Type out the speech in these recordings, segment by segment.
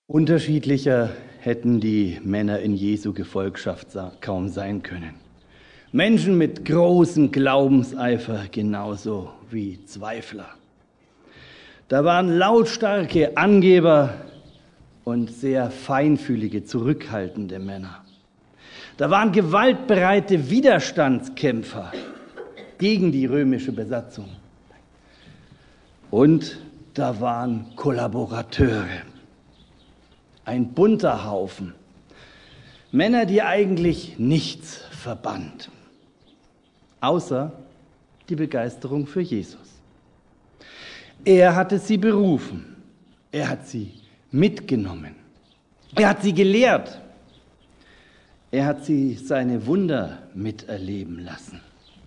Unterschiedlicher hätten die Männer in Jesu Gefolgschaft kaum sein können. Menschen mit großem Glaubenseifer genauso wie Zweifler. Da waren lautstarke Angeber und sehr feinfühlige, zurückhaltende Männer. Da waren gewaltbereite Widerstandskämpfer gegen die römische Besatzung. Und da waren Kollaborateure. Ein bunter Haufen. Männer, die eigentlich nichts verband. Außer die Begeisterung für Jesus. Er hatte sie berufen. Er hat sie mitgenommen. Er hat sie gelehrt. Er hat sie seine Wunder miterleben lassen.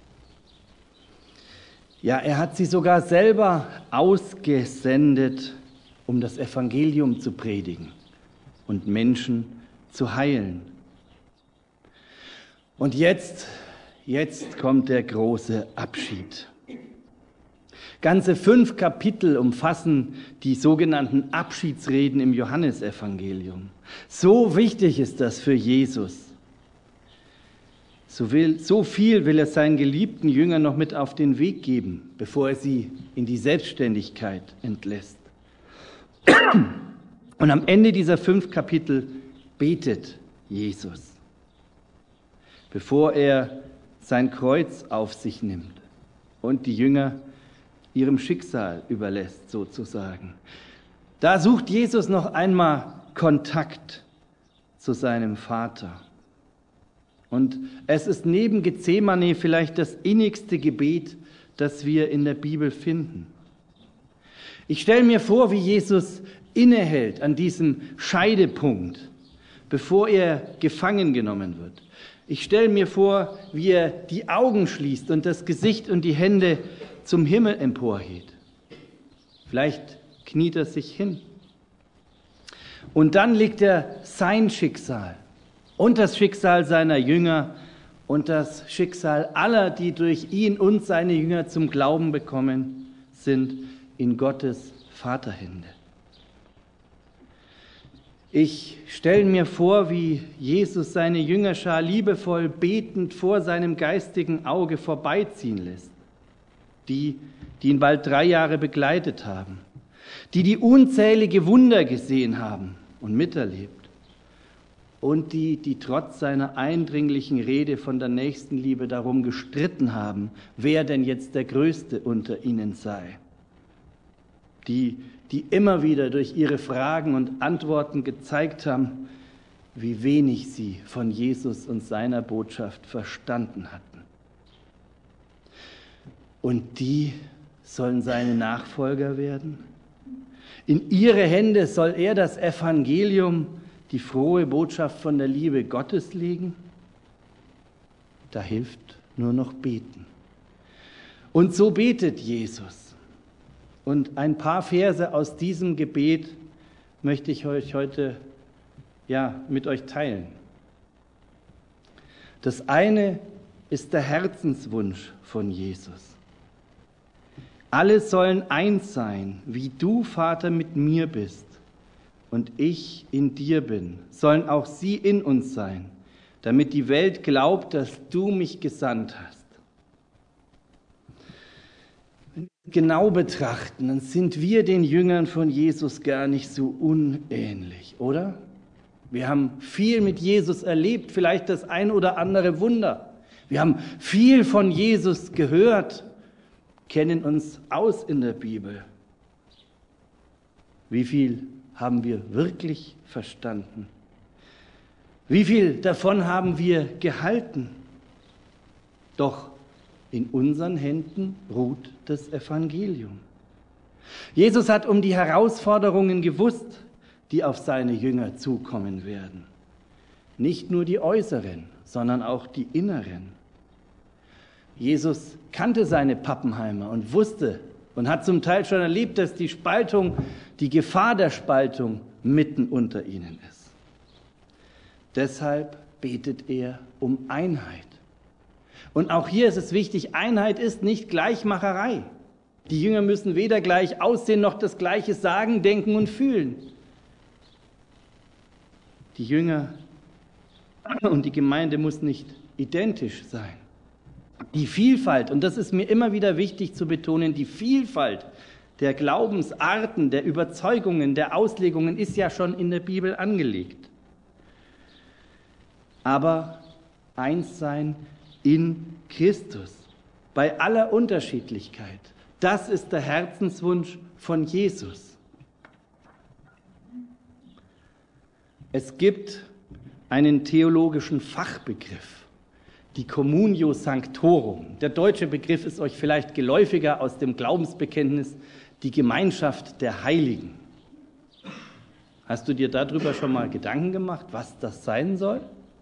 Ja, er hat sie sogar selber ausgesendet, um das Evangelium zu predigen und Menschen zu heilen. Und jetzt kommt der große Abschied. Ganze 5 Kapitel umfassen die sogenannten Abschiedsreden im Johannesevangelium. So wichtig ist das für Jesus. So viel will er seinen geliebten Jüngern noch mit auf den Weg geben, bevor er sie in die Selbstständigkeit entlässt. Und am Ende dieser 5 Kapitel betet Jesus, bevor er sein Kreuz auf sich nimmt und die Jünger ihrem Schicksal überlässt, sozusagen. Da sucht Jesus noch einmal Kontakt zu seinem Vater. Und es ist neben Gethsemane vielleicht das innigste Gebet, das wir in der Bibel finden. Ich stelle mir vor, wie Jesus innehält an diesem Scheidepunkt, bevor er gefangen genommen wird. Ich stelle mir vor, wie er die Augen schließt und das Gesicht und die Hände zum Himmel emporhebt. Vielleicht kniet er sich hin. Und dann legt er sein Schicksal und das Schicksal seiner Jünger und das Schicksal aller, die durch ihn und seine Jünger zum Glauben bekommen sind, in Gottes Vaterhände. Ich stelle mir vor, wie Jesus seine Jüngerschar liebevoll betend vor seinem geistigen Auge vorbeiziehen lässt. Die ihn bald 3 Jahre begleitet haben, die unzählige Wunder gesehen haben und miterlebt und die trotz seiner eindringlichen Rede von der Nächstenliebe darum gestritten haben, wer denn jetzt der Größte unter ihnen sei, die immer wieder durch ihre Fragen und Antworten gezeigt haben, wie wenig sie von Jesus und seiner Botschaft verstanden hatten. Und die sollen seine Nachfolger werden? In ihre Hände soll er das Evangelium, die frohe Botschaft von der Liebe Gottes legen? Da hilft nur noch beten. Und so betet Jesus. Und ein paar Verse aus diesem Gebet möchte ich euch heute mit euch teilen. Das eine ist der Herzenswunsch von Jesus. Alle sollen eins sein, wie du, Vater, mit mir bist und ich in dir bin, sollen auch sie in uns sein, damit die Welt glaubt, dass du mich gesandt hast. Wenn wir genau betrachten, dann sind wir den Jüngern von Jesus gar nicht so unähnlich, oder? Wir haben viel mit Jesus erlebt, vielleicht das ein oder andere Wunder. Wir haben viel von Jesus gehört, kennen uns aus in der Bibel. Wie viel haben wir wirklich verstanden? Wie viel davon haben wir gehalten? Doch in unseren Händen ruht das Evangelium. Jesus hat um die Herausforderungen gewusst, die auf seine Jünger zukommen werden. Nicht nur die äußeren, sondern auch die inneren. Jesus kannte seine Pappenheimer und wusste und hat zum Teil schon erlebt, dass die Spaltung, die Gefahr der Spaltung mitten unter ihnen ist. Deshalb betet er um Einheit. Und auch hier ist es wichtig, Einheit ist nicht Gleichmacherei. Die Jünger müssen weder gleich aussehen noch das Gleiche sagen, denken und fühlen. die Jünger und die Gemeinde muss nicht identisch sein. Die Vielfalt, und das ist mir immer wieder wichtig zu betonen, die Vielfalt der Glaubensarten, der Überzeugungen, der Auslegungen ist ja schon in der Bibel angelegt. Aber eins sein in Christus, bei aller Unterschiedlichkeit, das ist der Herzenswunsch von Jesus. Es gibt einen theologischen Fachbegriff, die Communio Sanctorum. Der deutsche Begriff ist euch vielleicht geläufiger aus dem Glaubensbekenntnis, die Gemeinschaft der Heiligen. Hast du dir darüber schon mal Gedanken gemacht, was das sein soll?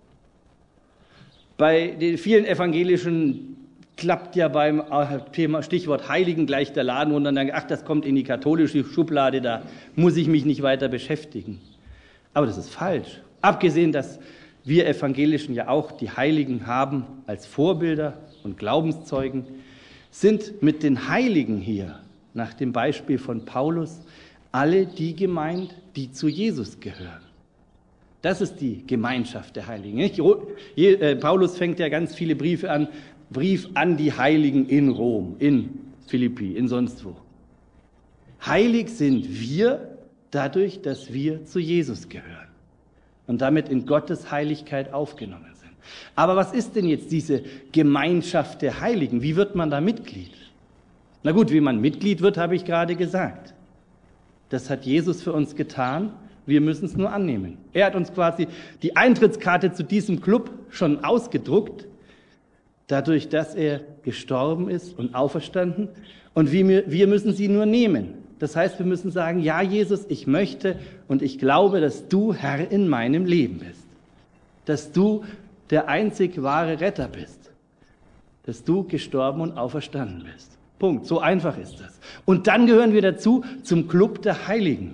Bei den vielen Evangelischen klappt ja beim Thema Stichwort Heiligen gleich der Laden runter und dann, ach, das kommt in die katholische Schublade, da muss ich mich nicht weiter beschäftigen. Aber das ist falsch. Abgesehen, dass wir Evangelischen ja auch die Heiligen haben als Vorbilder und Glaubenszeugen, sind mit den Heiligen hier, nach dem Beispiel von Paulus, alle die gemeint, die zu Jesus gehören. Das ist die Gemeinschaft der Heiligen. Nicht? Paulus fängt ja ganz viele Briefe an, Brief an die Heiligen in Rom, in Philippi, in sonst wo. Heilig sind wir dadurch, dass wir zu Jesus gehören und damit in Gottes Heiligkeit aufgenommen sind. Aber was ist denn jetzt diese Gemeinschaft der Heiligen? Wie wird man da Mitglied? Na gut, wie man Mitglied wird, habe ich gerade gesagt. Das hat Jesus für uns getan. Wir müssen es nur annehmen. Er hat uns quasi die Eintrittskarte zu diesem Club schon ausgedruckt, dadurch, dass er gestorben ist und auferstanden. Und wir müssen sie nur nehmen. Das heißt, wir müssen sagen, ja, Jesus, ich möchte und ich glaube, dass du Herr in meinem Leben bist. Dass du der einzig wahre Retter bist. Dass du gestorben und auferstanden bist. Punkt. So einfach ist das. Und dann gehören wir dazu zum Club der Heiligen.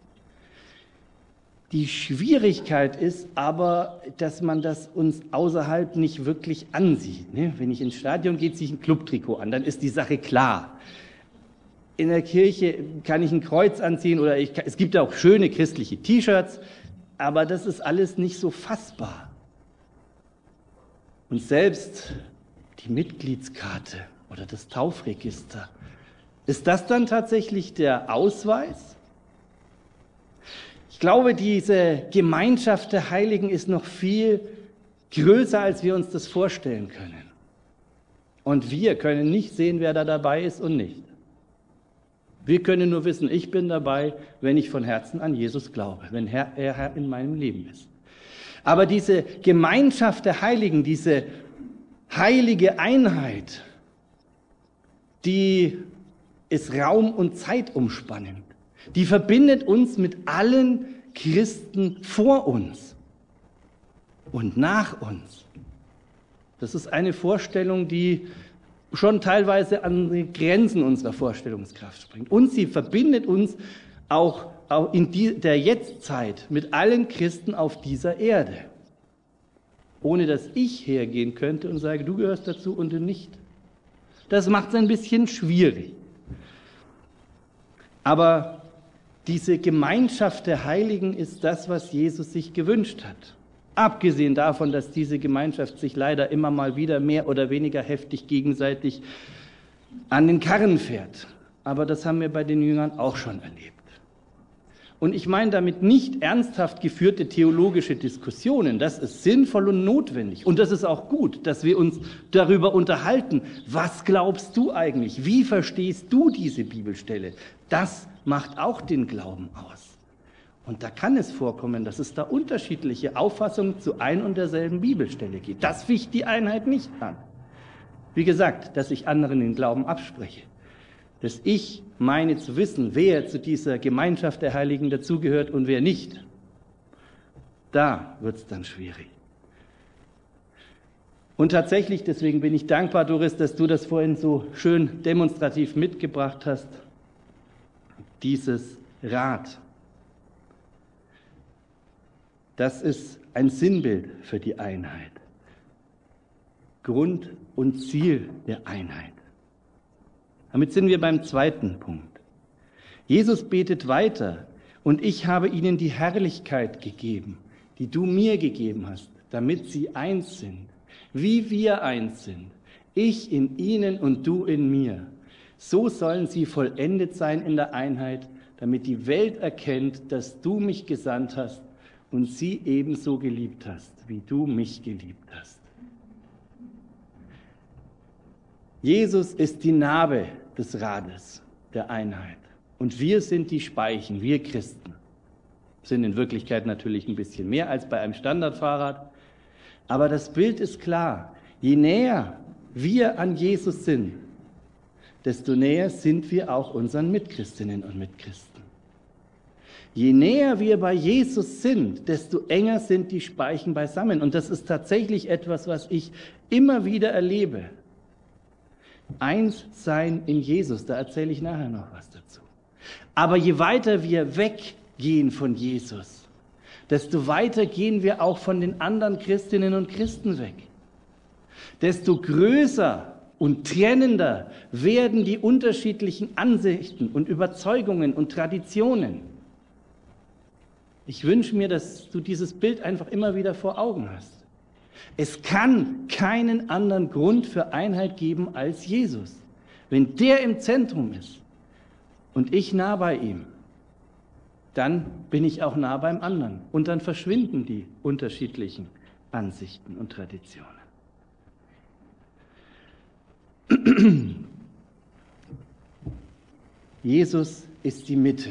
Die Schwierigkeit ist aber, dass man das uns außerhalb nicht wirklich ansieht. Wenn ich ins Stadion gehe, ziehe ich ein Clubtrikot an, dann ist die Sache klar. In der Kirche kann ich ein Kreuz anziehen oder es gibt auch schöne christliche T-Shirts, aber das ist alles nicht so fassbar. Und selbst die Mitgliedskarte oder das Taufregister, ist das dann tatsächlich der Ausweis? Ich glaube, diese Gemeinschaft der Heiligen ist noch viel größer, als wir uns das vorstellen können. Und wir können nicht sehen, wer da dabei ist und nicht. Wir können nur wissen, ich bin dabei, wenn ich von Herzen an Jesus glaube, wenn er Herr in meinem Leben ist. Aber diese Gemeinschaft der Heiligen, diese heilige Einheit, die ist raum- und zeitumspannend. Die verbindet uns mit allen Christen vor uns und nach uns. Das ist eine Vorstellung, die schon teilweise an die Grenzen unserer Vorstellungskraft springt. Und sie verbindet uns auch in der Jetztzeit mit allen Christen auf dieser Erde. Ohne dass ich hergehen könnte und sage, du gehörst dazu und du nicht. Das macht es ein bisschen schwierig. Aber diese Gemeinschaft der Heiligen ist das, was Jesus sich gewünscht hat. Abgesehen davon, dass diese Gemeinschaft sich leider immer mal wieder mehr oder weniger heftig gegenseitig an den Karren fährt. Aber das haben wir bei den Jüngern auch schon erlebt. Und ich meine damit nicht ernsthaft geführte theologische Diskussionen. Das ist sinnvoll und notwendig. Und das ist auch gut, dass wir uns darüber unterhalten. Was glaubst du eigentlich? Wie verstehst du diese Bibelstelle? Das macht auch den Glauben aus. Und da kann es vorkommen, dass es da unterschiedliche Auffassungen zu ein und derselben Bibelstelle gibt. Das ficht die Einheit nicht an. Wie gesagt, dass ich anderen den Glauben abspreche. Dass ich meine zu wissen, wer zu dieser Gemeinschaft der Heiligen dazugehört und wer nicht. Da wird es dann schwierig. Und tatsächlich, deswegen bin ich dankbar, Doris, dass du das vorhin so schön demonstrativ mitgebracht hast, dieses Rad. Das ist ein Sinnbild für die Einheit. Grund und Ziel der Einheit. Damit sind wir beim zweiten Punkt. Jesus betet weiter: Und ich habe ihnen die Herrlichkeit gegeben, die du mir gegeben hast, damit sie eins sind, wie wir eins sind, ich in ihnen und du in mir. So sollen sie vollendet sein in der Einheit, damit die Welt erkennt, dass du mich gesandt hast und sie ebenso geliebt hast, wie du mich geliebt hast. Jesus ist die Narbe des Rades der Einheit und wir sind die Speichen, wir Christen. Sind in Wirklichkeit natürlich ein bisschen mehr als bei einem Standardfahrrad, aber das Bild ist klar. Je näher wir an Jesus sind, desto näher sind wir auch unseren Mitchristinnen und Mitchristen. Je näher wir bei Jesus sind, desto enger sind die Speichen beisammen. Und das ist tatsächlich etwas, was ich immer wieder erlebe. Eins sein in Jesus, da erzähle ich nachher noch was dazu. Aber je weiter wir weggehen von Jesus, desto weiter gehen wir auch von den anderen Christinnen und Christen weg. Desto größer und trennender werden die unterschiedlichen Ansichten und Überzeugungen und Traditionen. Ich wünsche mir, dass du dieses Bild einfach immer wieder vor Augen hast. Es kann keinen anderen Grund für Einheit geben als Jesus. Wenn der im Zentrum ist und ich nah bei ihm, dann bin ich auch nah beim anderen. Und dann verschwinden die unterschiedlichen Ansichten und Traditionen. Jesus ist die Mitte.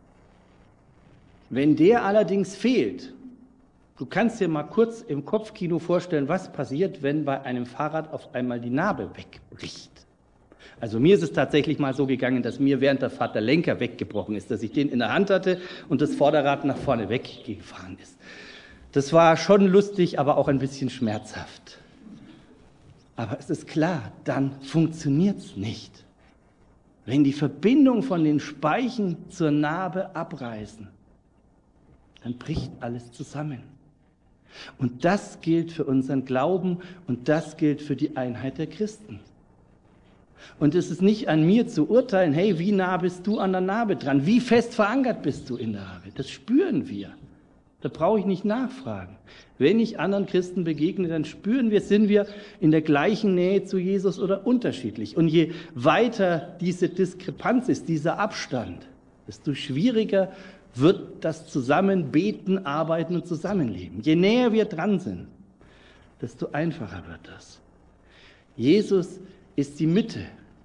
Wenn der allerdings fehlt, du kannst dir mal kurz im Kopfkino vorstellen, was passiert, wenn bei einem Fahrrad auf einmal die Narbe wegbricht. Also mir ist es tatsächlich mal so gegangen, dass mir während der Fahrt der Lenker weggebrochen ist, dass ich den in der Hand hatte und das Vorderrad nach vorne weggefahren ist. Das war schon lustig, aber auch ein bisschen schmerzhaft. Aber es ist klar, dann funktioniert es nicht. Wenn die Verbindung von den Speichen zur Narbe abreißen, dann bricht alles zusammen. Und das gilt für unseren Glauben und das gilt für die Einheit der Christen. Und es ist nicht an mir zu urteilen, hey, wie nah bist du an der Narbe dran? Wie fest verankert bist du in der Narbe? Das spüren wir. Da brauche ich nicht nachfragen. Wenn ich anderen Christen begegne, dann spüren wir, sind wir in der gleichen Nähe zu Jesus oder unterschiedlich. Und je weiter diese Diskrepanz ist, dieser Abstand, desto schwieriger wird das Zusammenbeten, Arbeiten und Zusammenleben. Je näher wir dran sind, desto einfacher wird das. Jesus ist die Mitte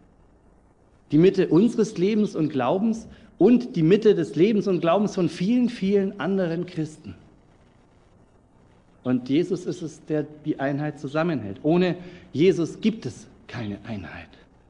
unseres Lebens und Glaubens und die Mitte des Lebens und Glaubens von vielen, vielen anderen Christen. Und Jesus ist es, der die Einheit zusammenhält. Ohne Jesus gibt es keine Einheit.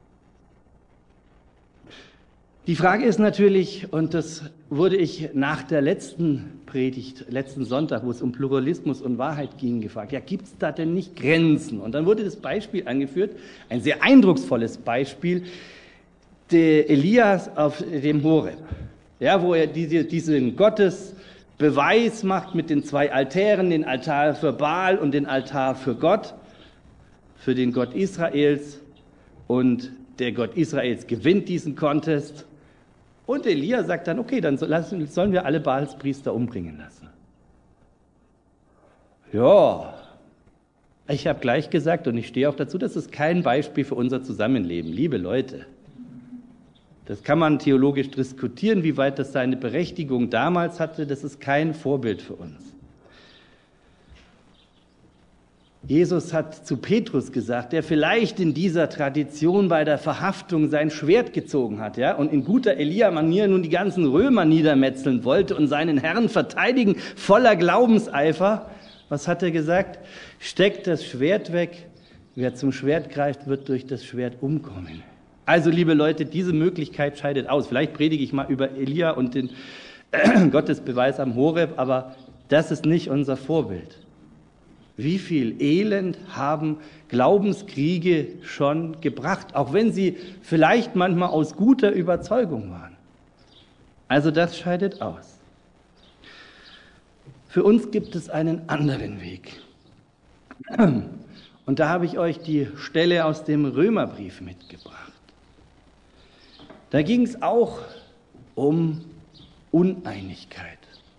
Die Frage ist natürlich, und das wurde ich nach der letzten Predigt, letzten Sonntag, wo es um Pluralismus und Wahrheit ging, gefragt, ja, gibt es da denn nicht Grenzen? Und dann wurde das Beispiel angeführt, ein sehr eindrucksvolles Beispiel, der Elias auf dem Horeb, ja, wo er diesen Gottesbeweis macht mit den 2 Altären, den Altar für Baal und den Altar für Gott, für den Gott Israels. Und der Gott Israels gewinnt diesen Contest. Und Elia sagt dann, okay, dann sollen wir alle Baalspriester umbringen lassen. Ja, ich habe gleich gesagt und ich stehe auch dazu, das ist kein Beispiel für unser Zusammenleben, liebe Leute. Das kann man theologisch diskutieren, wie weit das seine Berechtigung damals hatte, das ist kein Vorbild für uns. Jesus hat zu Petrus gesagt, der vielleicht in dieser Tradition bei der Verhaftung sein Schwert gezogen hat, ja, und in guter Elia-Manier nun die ganzen Römer niedermetzeln wollte und seinen Herrn verteidigen, voller Glaubenseifer. Was hat er gesagt? Steckt das Schwert weg, wer zum Schwert greift, wird durch das Schwert umkommen. Also, liebe Leute, diese Möglichkeit scheidet aus. Vielleicht predige ich mal über Elia und den Gottesbeweis am Horeb, aber das ist nicht unser Vorbild. Wie viel Elend haben Glaubenskriege schon gebracht, auch wenn sie vielleicht manchmal aus guter Überzeugung waren. Also das scheidet aus. Für uns gibt es einen anderen Weg. Und da habe ich euch die Stelle aus dem Römerbrief mitgebracht. Da ging es auch um Uneinigkeit.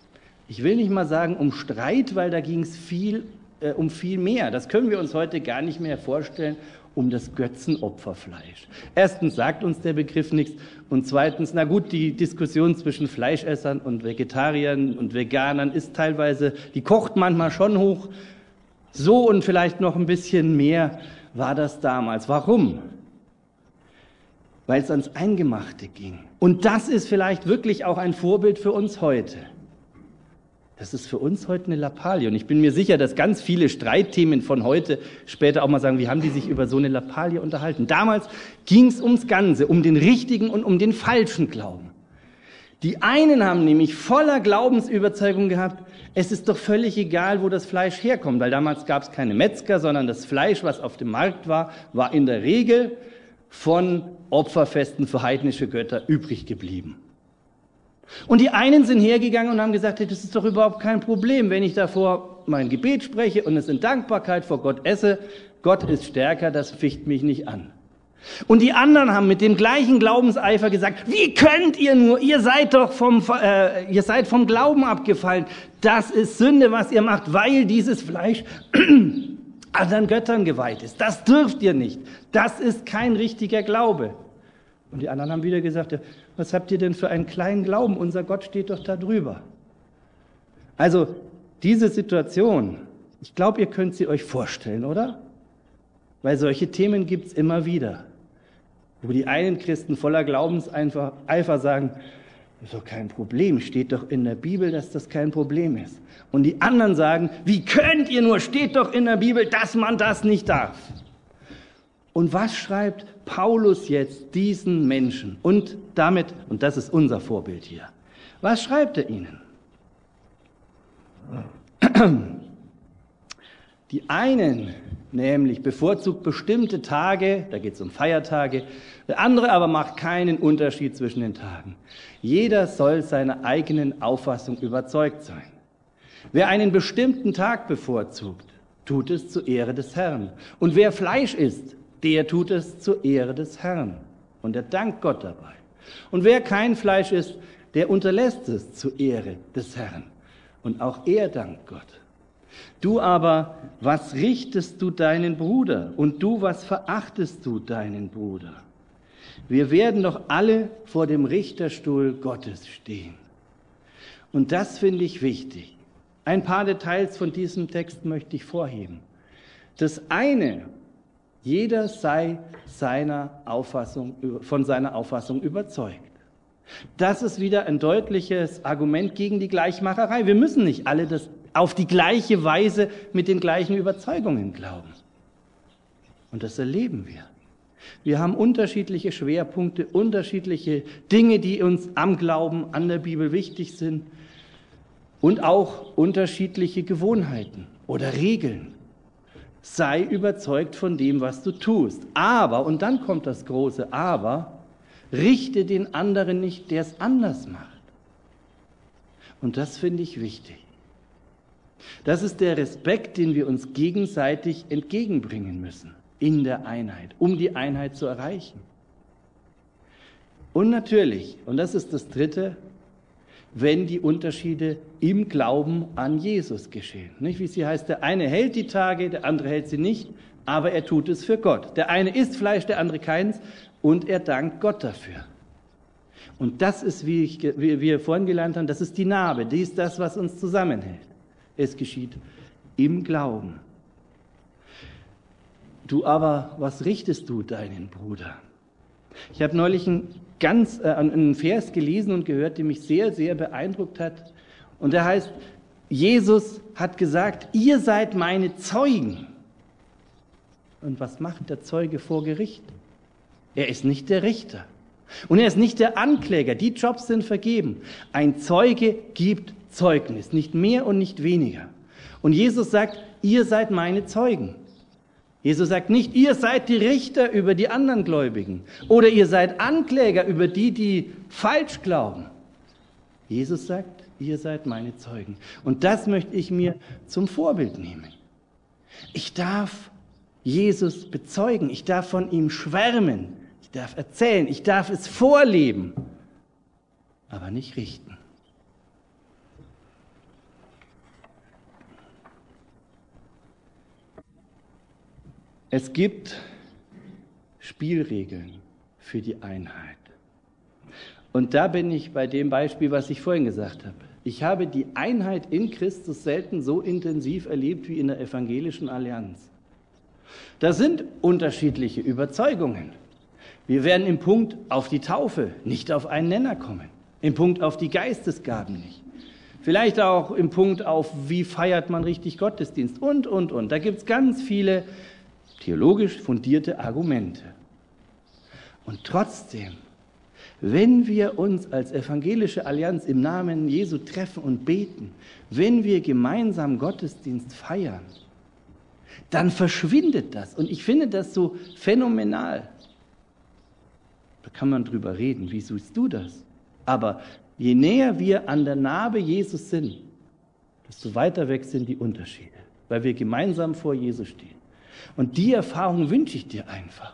Ich will nicht mal sagen um Streit, weil da ging es um viel mehr. Das können wir uns heute gar nicht mehr vorstellen, um das Götzenopferfleisch. Erstens sagt uns der Begriff nichts und zweitens, na gut, die Diskussion zwischen Fleischessern und Vegetariern und Veganern ist teilweise, die kocht manchmal schon hoch. So und vielleicht noch ein bisschen mehr war das damals. Warum? Weil es ans Eingemachte ging. Und das ist vielleicht wirklich auch ein Vorbild für uns heute. Das ist für uns heute eine Lappalie. Und ich bin mir sicher, dass ganz viele Streitthemen von heute später auch mal sagen, wie haben die sich über so eine Lappalie unterhalten? Damals ging es ums Ganze, um den richtigen und um den falschen Glauben. Die einen haben nämlich voller Glaubensüberzeugung gehabt, es ist doch völlig egal, wo das Fleisch herkommt, weil damals gab es keine Metzger, sondern das Fleisch, was auf dem Markt war, war in der Regel von Opferfesten für heidnische Götter übrig geblieben. Und die einen sind hergegangen und haben gesagt, das ist doch überhaupt kein Problem, wenn ich davor mein Gebet spreche und es in Dankbarkeit vor Gott esse. Gott ist stärker, das ficht mich nicht an. Und die anderen haben mit dem gleichen Glaubenseifer gesagt, wie könnt ihr nur, ihr seid vom Glauben abgefallen. Das ist Sünde, was ihr macht, weil dieses Fleisch anderen Göttern geweiht ist. Das dürft ihr nicht. Das ist kein richtiger Glaube. Und die anderen haben wieder gesagt, was habt ihr denn für einen kleinen Glauben? Unser Gott steht doch da drüber. Also diese Situation, ich glaube, ihr könnt sie euch vorstellen, oder? Weil solche Themen gibt es immer wieder. Wo die einen Christen voller Glaubenseifer sagen, das ist doch kein Problem, steht doch in der Bibel, dass das kein Problem ist. Und die anderen sagen, wie könnt ihr nur, steht doch in der Bibel, dass man das nicht darf. Und was schreibt Paulus jetzt diesen Menschen? Und damit, und das ist unser Vorbild hier, was schreibt er ihnen? Die einen nämlich bevorzugt bestimmte Tage, da geht es um Feiertage, der andere aber macht keinen Unterschied zwischen den Tagen. Jeder soll seiner eigenen Auffassung überzeugt sein. Wer einen bestimmten Tag bevorzugt, tut es zur Ehre des Herrn. Und wer Fleisch isst, der tut es zur Ehre des Herrn. Und er dankt Gott dabei. Und wer kein Fleisch isst, der unterlässt es zur Ehre des Herrn. Und auch er dankt Gott. Du aber, was richtest du deinen Bruder? Und du, was verachtest du deinen Bruder? Wir werden doch alle vor dem Richterstuhl Gottes stehen. Und das finde ich wichtig. Ein paar Details von diesem Text möchte ich vorheben. Das eine, jeder sei von seiner Auffassung überzeugt. Das ist wieder ein deutliches Argument gegen die Gleichmacherei. Wir müssen nicht alle auf die gleiche Weise mit den gleichen Überzeugungen glauben. Und das erleben wir. Wir haben unterschiedliche Schwerpunkte, unterschiedliche Dinge, die uns am Glauben, an der Bibel wichtig sind und auch unterschiedliche Gewohnheiten oder Regeln. Sei überzeugt von dem, was du tust. Aber, und dann kommt das große Aber, richte den anderen nicht, der es anders macht. Und das finde ich wichtig. Das ist der Respekt, den wir uns gegenseitig entgegenbringen müssen in der Einheit, um die Einheit zu erreichen. Und natürlich, und das ist das Dritte, wenn die Unterschiede im Glauben an Jesus geschehen. Nicht, wie sie heißt, der eine hält die Tage, der andere hält sie nicht, aber er tut es für Gott. Der eine isst Fleisch, der andere keins, und er dankt Gott dafür. Und das ist, wie wir vorhin gelernt haben, das ist die Narbe, die ist das, was uns zusammenhält. Es geschieht im Glauben. Du aber, was richtest du deinen Bruder? Ich habe neulich einen Vers gelesen und gehört, der mich sehr, sehr beeindruckt hat. Und der heißt, Jesus hat gesagt, ihr seid meine Zeugen. Und was macht der Zeuge vor Gericht? Er ist nicht der Richter. Und er ist nicht der Ankläger. Die Jobs sind vergeben. Ein Zeuge gibt Zeugnis, nicht mehr und nicht weniger. Und Jesus sagt, ihr seid meine Zeugen. Jesus sagt nicht, ihr seid die Richter über die anderen Gläubigen oder ihr seid Ankläger über die, die falsch glauben. Jesus sagt, ihr seid meine Zeugen. Und das möchte ich mir zum Vorbild nehmen. Ich darf Jesus bezeugen, ich darf von ihm schwärmen, ich darf erzählen, ich darf es vorleben, aber nicht richten. Es gibt Spielregeln für die Einheit. Und da bin ich bei dem Beispiel, was ich vorhin gesagt habe. Ich habe die Einheit in Christus selten so intensiv erlebt wie in der Evangelischen Allianz. Da sind unterschiedliche Überzeugungen. Wir werden im Punkt auf die Taufe nicht auf einen Nenner kommen, im Punkt auf die Geistesgaben nicht. Vielleicht auch im Punkt auf, wie feiert man richtig Gottesdienst und. Da gibt es ganz viele theologisch fundierte Argumente. Und trotzdem, wenn wir uns als Evangelische Allianz im Namen Jesu treffen und beten, wenn wir gemeinsam Gottesdienst feiern, dann verschwindet das. Und ich finde das so phänomenal. Da kann man drüber reden, wie siehst du das? Aber je näher wir an der Narbe Jesus sind, desto weiter weg sind die Unterschiede, weil wir gemeinsam vor Jesus stehen. Und die Erfahrung wünsche ich dir einfach.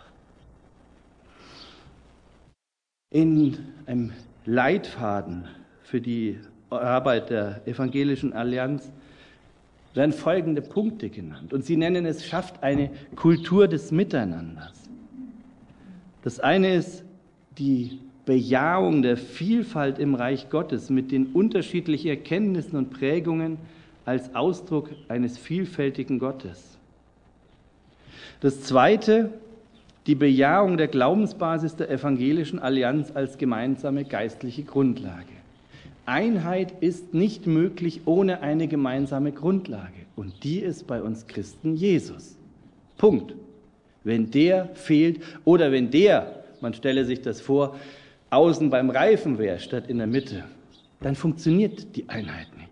In einem Leitfaden für die Arbeit der Evangelischen Allianz werden folgende Punkte genannt. Und sie nennen es, schafft eine Kultur des Miteinanders. Das eine ist die Bejahung der Vielfalt im Reich Gottes mit den unterschiedlichen Erkenntnissen und Prägungen als Ausdruck eines vielfältigen Gottes. Das zweite, die Bejahung der Glaubensbasis der Evangelischen Allianz als gemeinsame geistliche Grundlage. Einheit ist nicht möglich ohne eine gemeinsame Grundlage. Und die ist bei uns Christen Jesus. Punkt. Wenn der fehlt oder wenn der, man stelle sich das vor, außen beim Reifen wäre statt in der Mitte, dann funktioniert die Einheit nicht.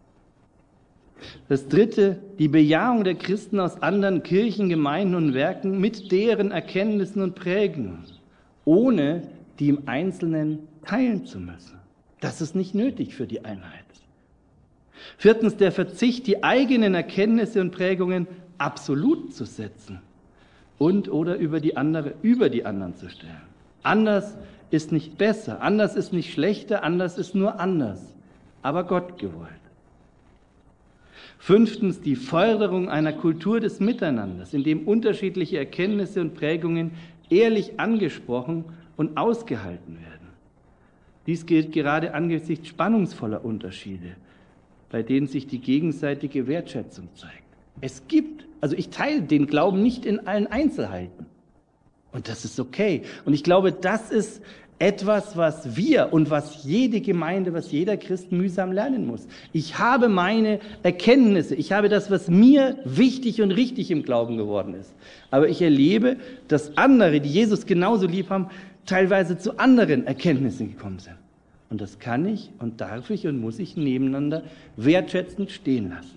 Das dritte, die Bejahung der Christen aus anderen Kirchen, Gemeinden und Werken mit deren Erkenntnissen und Prägungen, ohne die im Einzelnen teilen zu müssen. Das ist nicht nötig für die Einheit. Viertens, der Verzicht, die eigenen Erkenntnisse und Prägungen absolut zu setzen und oder über die anderen zu stellen. Anders ist nicht besser, anders ist nicht schlechter, anders ist nur anders, aber Gott gewollt. Fünftens, die Förderung einer Kultur des Miteinanders, in dem unterschiedliche Erkenntnisse und Prägungen ehrlich angesprochen und ausgehalten werden. Dies gilt gerade angesichts spannungsvoller Unterschiede, bei denen sich die gegenseitige Wertschätzung zeigt. Ich teile den Glauben nicht in allen Einzelheiten. Und das ist okay. Und ich glaube, das ist etwas, was wir und was jede Gemeinde, was jeder Christ mühsam lernen muss. Ich habe meine Erkenntnisse, ich habe das, was mir wichtig und richtig im Glauben geworden ist. Aber ich erlebe, dass andere, die Jesus genauso lieb haben, teilweise zu anderen Erkenntnissen gekommen sind. Und das kann ich und darf ich und muss ich nebeneinander wertschätzend stehen lassen.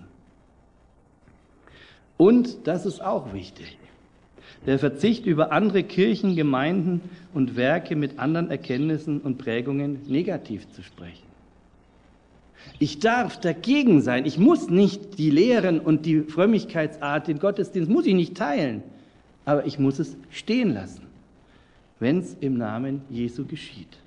Und das ist auch wichtig. Der Verzicht über andere Kirchen, Gemeinden und Werke mit anderen Erkenntnissen und Prägungen negativ zu sprechen. Ich darf dagegen sein. Ich muss nicht die Lehren und die Frömmigkeitsart, den Gottesdienst, muss ich nicht teilen. Aber ich muss es stehen lassen, wenn es im Namen Jesu geschieht.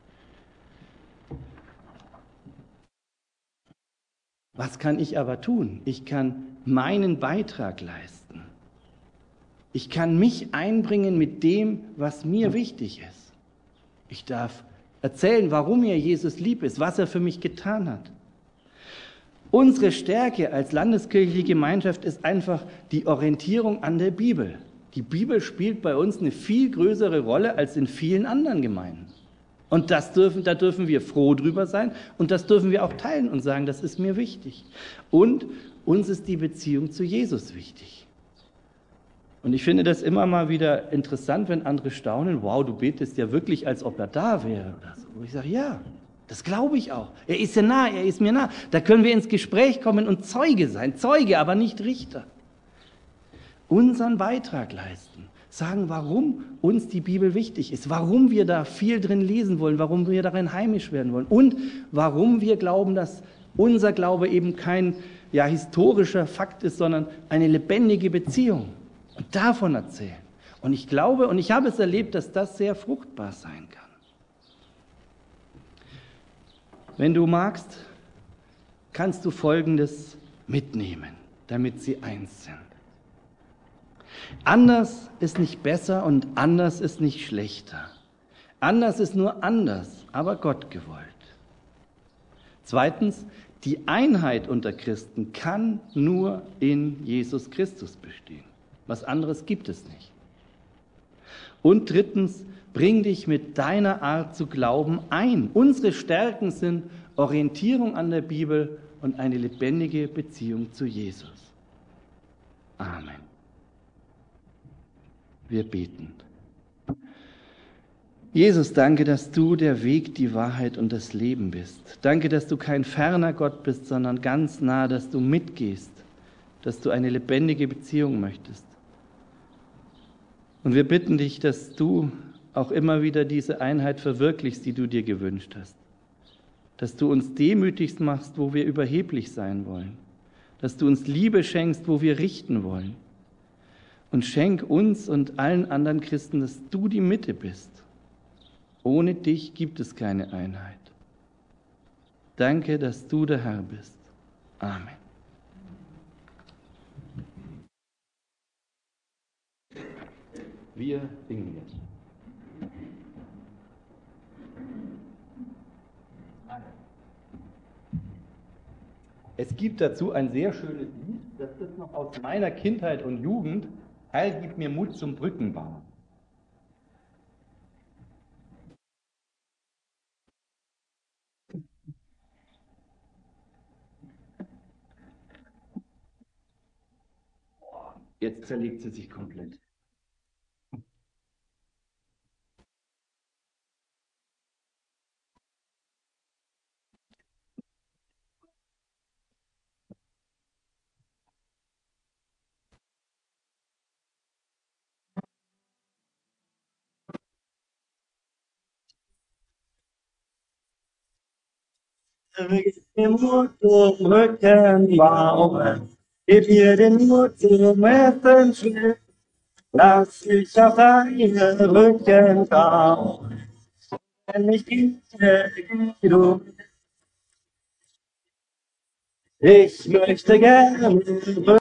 Was kann ich aber tun? Ich kann meinen Beitrag leisten. Ich kann mich einbringen mit dem, was mir wichtig ist. Ich darf erzählen, warum mir Jesus lieb ist, was er für mich getan hat. Unsere Stärke als landeskirchliche Gemeinschaft ist einfach die Orientierung an der Bibel. Die Bibel spielt bei uns eine viel größere Rolle als in vielen anderen Gemeinden. Und da dürfen wir froh drüber sein und das dürfen wir auch teilen und sagen, das ist mir wichtig. Und uns ist die Beziehung zu Jesus wichtig. Und ich finde das immer mal wieder interessant, wenn andere staunen, wow, du betest ja wirklich, als ob er da wäre oder so. Und ich sage, ja, das glaube ich auch. Er ist ja nah, er ist mir nah. Da können wir ins Gespräch kommen und Zeuge sein. Zeuge, aber nicht Richter. Unseren Beitrag leisten. Sagen, warum uns die Bibel wichtig ist, warum wir da viel drin lesen wollen, warum wir darin heimisch werden wollen und warum wir glauben, dass unser Glaube eben kein historischer Fakt ist, sondern eine lebendige Beziehung. Und davon erzählen. Und ich glaube und ich habe es erlebt, dass das sehr fruchtbar sein kann. Wenn du magst, kannst du Folgendes mitnehmen, damit sie eins sind. Anders ist nicht besser und anders ist nicht schlechter. Anders ist nur anders, aber Gott gewollt. Zweitens, die Einheit unter Christen kann nur in Jesus Christus bestehen. Was anderes gibt es nicht. Und drittens, bring dich mit deiner Art zu glauben ein. Unsere Stärken sind Orientierung an der Bibel und eine lebendige Beziehung zu Jesus. Amen. Wir beten. Jesus, danke, dass du der Weg, die Wahrheit und das Leben bist. Danke, dass du kein ferner Gott bist, sondern ganz nah, dass du mitgehst, dass du eine lebendige Beziehung möchtest. Und wir bitten dich, dass du auch immer wieder diese Einheit verwirklichst, die du dir gewünscht hast. Dass du uns demütigst machst, wo wir überheblich sein wollen. Dass du uns Liebe schenkst, wo wir richten wollen. Und schenk uns und allen anderen Christen, dass du die Mitte bist. Ohne dich gibt es keine Einheit. Danke, dass du der Herr bist. Amen. Wir singen jetzt. Es gibt dazu ein sehr schönes Lied, das ist noch aus meiner Kindheit und Jugend. Heil, gib mir Mut zum Brückenbauen. Jetzt zerlegt sie sich komplett. Gib mir Mut zum Rückenbauen, gib mir den Mut zum ersten Schritt, lass mich auf deine Rücken bauen, wenn ich gehe, geh du. Ich möchte gerne